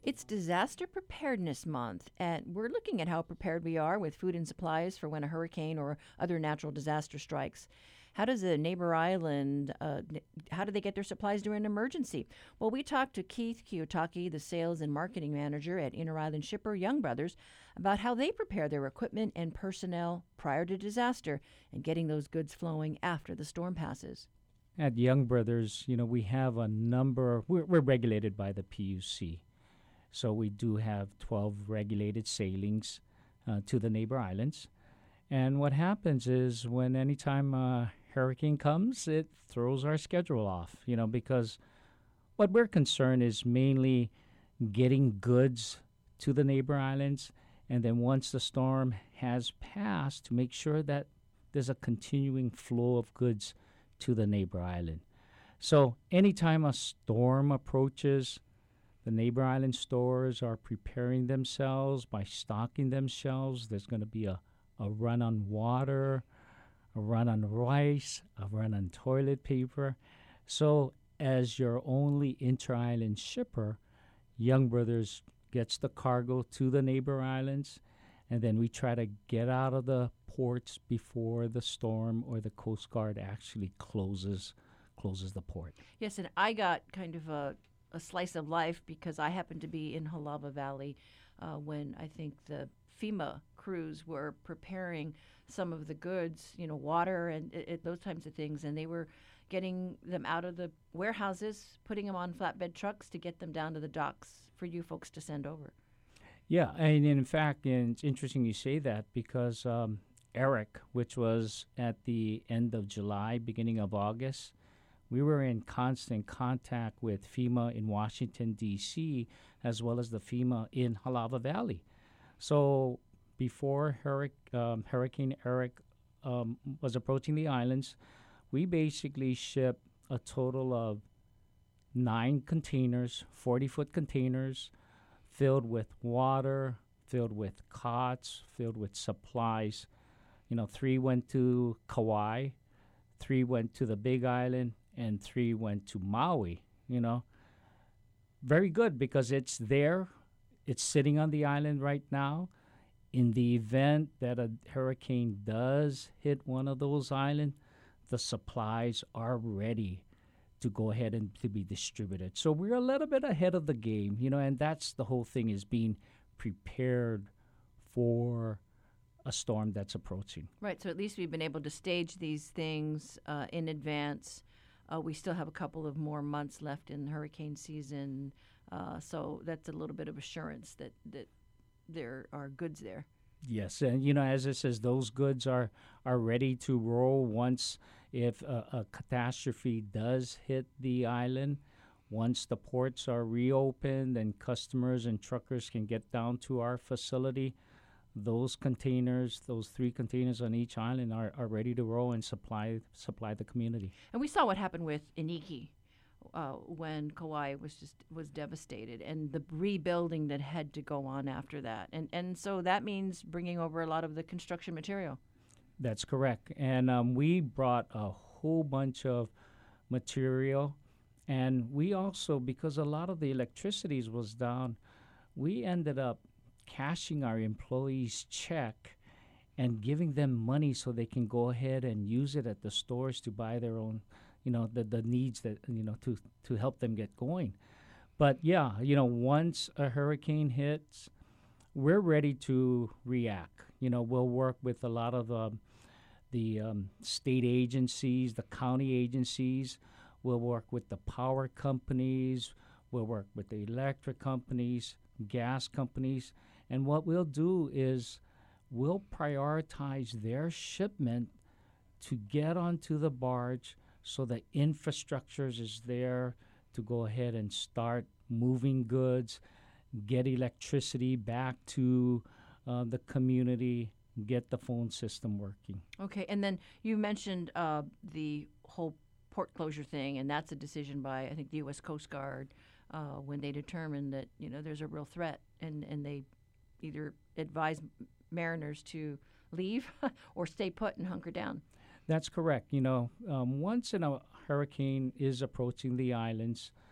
It's Disaster Preparedness Month, and we're looking at how prepared we are with food and supplies for when a hurricane or other natural disaster strikes. How does a neighbor island, how do they get their supplies during an emergency? Well, we talked to Keith Kiyotaki, the sales and marketing manager at Inter Island shipper Young Brothers, about how they prepare their equipment and personnel prior to disaster and getting those goods flowing after the storm passes. At Young Brothers, we have a number, we're regulated by the PUC. So we do have 12 regulated sailings to the neighbor islands. And what happens is when anytime a hurricane comes, it throws our schedule off, because what we're concerned is mainly getting goods to the neighbor islands. And then once the storm has passed, to make sure that there's a continuing flow of goods to the neighbor island. So anytime a storm approaches, the neighbor island stores are preparing themselves by stocking themselves. There's going to be a run on water, a run on rice, a run on toilet paper. So as your only inter-island shipper, Young Brothers gets the cargo to the neighbor islands, and then we try to get out of the ports before the storm or the Coast Guard actually closes the port. Yes, and I got kind of a slice of life because I happened to be in Halava Valley when I think the FEMA crews were preparing some of the goods, water and those types of things, and they were getting them out of the warehouses, putting them on flatbed trucks to get them down to the docks for you folks to send over. Yeah, and in fact, and it's interesting you say that because Eric, which was at the end of July, beginning of August, we were in constant contact with FEMA in Washington, D.C., as well as the FEMA in Halava Valley. So before Hurricane Eric was approaching the islands, we basically shipped a total of 9 containers, 40-foot containers, filled with water, filled with cots, filled with supplies. 3 went to Kauai, 3 went to the Big Island, and 3 went to Maui. Very good because it's there. It's sitting on the island right now. In the event that a hurricane does hit one of those islands, the supplies are ready to go ahead and to be distributed. So we're a little bit ahead of the game, and that's the whole thing, is being prepared for a storm that's approaching. Right, so at least we've been able to stage these things in advance. We still have a couple of more months left in hurricane season, so that's a little bit of assurance that there are goods there. Yes, and as it says, those goods are ready to roll once if a catastrophe does hit the island. Once the ports are reopened and customers and truckers can get down to our facility, those containers, those 3 containers on each island are ready to roll and supply the community. And we saw what happened with Iniki when Kauai was devastated, and the rebuilding that had to go on after that. And so that means bringing over a lot of the construction material. That's correct. And we brought a whole bunch of material. And we also, because a lot of the electricity was down, we ended up cashing our employees' check and giving them money so they can go ahead and use it at the stores to buy their own, the needs that, to help them get going. But yeah, once a hurricane hits, we're ready to react. We'll work with a lot of the state agencies, the county agencies. We'll work with the power companies. We'll work with the electric companies, gas companies. And what we'll do is we'll prioritize their shipment to get onto the barge so the infrastructure is there to go ahead and start moving goods, get electricity back to the community, get the phone system working. Okay, and then you mentioned the whole port closure thing, and that's a decision by, I think, the U.S. Coast Guard when they determine that, there's a real threat, and they either advise mariners to leave or stay put and hunker down. That's correct. Once a hurricane is approaching the islands,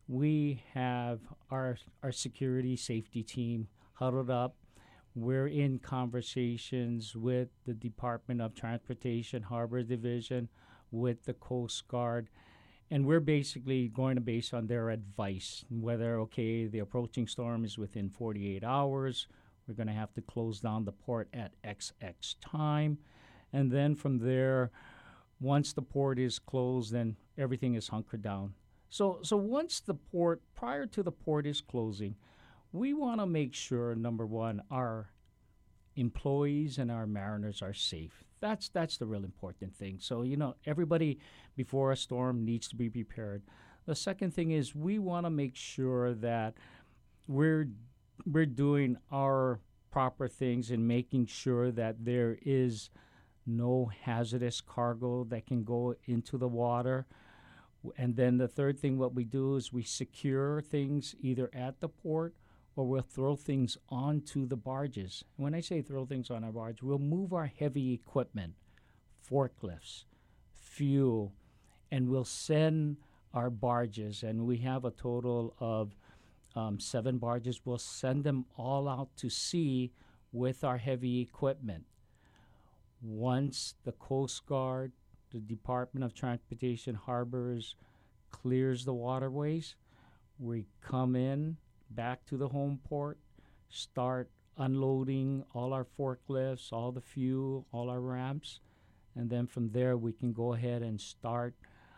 we have our security safety team huddled up. We're in conversations with the Department of Transportation, Harbor Division, with the Coast Guard, and we're basically going to base on their advice whether, okay, the approaching storm is within 48 hours. We're going to have to close down the port at XX time. And then from there, once the port is closed, then everything is hunkered down. So once the port, prior to the port is closing, we want to make sure, number one, our employees and our mariners are safe. That's the real important thing. So, everybody before a storm needs to be prepared. The second thing is we want to make sure that we're doing our proper things and making sure that there is no hazardous cargo that can go into the water. And then the third thing, what we do is we secure things either at the port or we'll throw things onto the barges. When I say throw things on our barge, we'll move our heavy equipment, forklifts, fuel, and we'll send our barges. And we have a total of 7 barges. We'll send them all out to sea with our heavy equipment. Once the Coast Guard, the Department of Transportation, Harbors clears the waterways, we come in back to the home port, start unloading all our forklifts, all the fuel, all our ramps, and then from there we can go ahead and start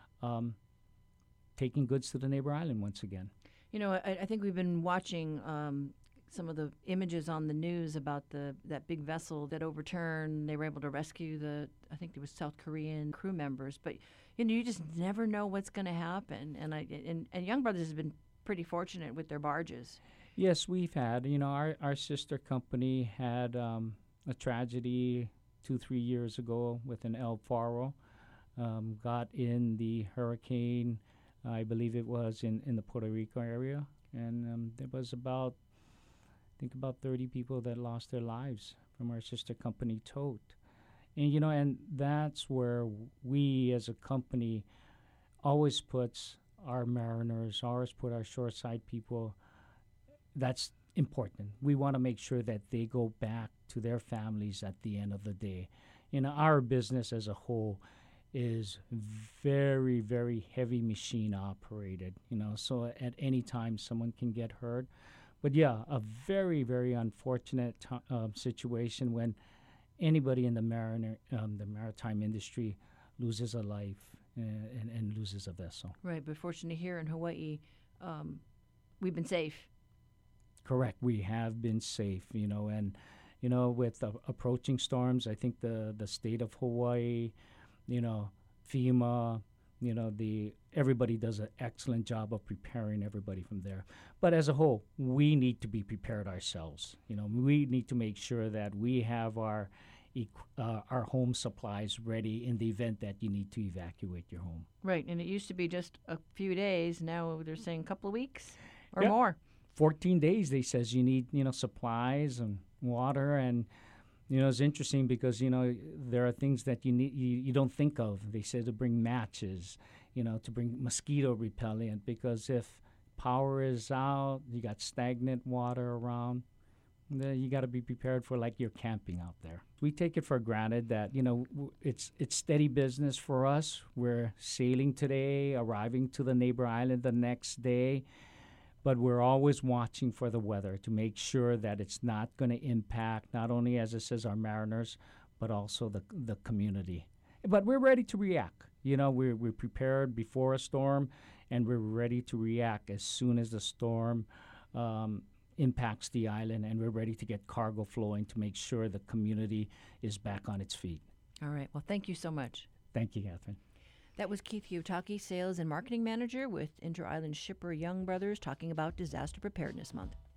taking goods to the neighbor island once again. I think we've been watching some of the images on the news about that big vessel that overturned. They were able to rescue I think it was South Korean crew members, but you just never know what's going to happen. And Young Brothers has been pretty fortunate with their barges. Yes, we've had. Our sister company had a tragedy 2-3 years ago with an El Faro. Got in the hurricane, I believe it was in the Puerto Rico area, and there was about 30 people that lost their lives from our sister company, Tote. And that's where we as a company always puts our mariners, always put our shoreside people. That's important. We want to make sure that they go back to their families at the end of the day. Our business as a whole is very, very heavy machine operated, so at any time someone can get hurt. But yeah, a very, very unfortunate situation when anybody in the maritime industry loses a life and loses a vessel. Right, but fortunately here in Hawaii, we've been safe. Correct, we have been safe, and with approaching storms, I think the state of Hawaii, FEMA, everybody does an excellent job of preparing everybody from there. But as a whole, we need to be prepared ourselves. We need to make sure that we have our home supplies ready in the event that you need to evacuate your home. Right, and it used to be just a few days. Now they're saying a couple of weeks or more. 14 days, they says you need, supplies and water. And, it's interesting because, there are things that you don't think of. They said to bring matches, to bring mosquito repellent, because if power is out, you got stagnant water around, you got to be prepared for like you're camping out there. We take it for granted that, it's steady business for us. We're sailing today, arriving to the neighbor island the next day. But we're always watching for the weather to make sure that it's not going to impact not only, as it says, our mariners, but also the community. But we're ready to react. We're prepared before a storm, and we're ready to react as soon as the storm impacts the island, and we're ready to get cargo flowing to make sure the community is back on its feet. All right. Well, thank you so much. Thank you, Catherine. That was Keith Kiyotaki, Sales and Marketing Manager with Inter-Island shipper Young Brothers, talking about Disaster Preparedness Month.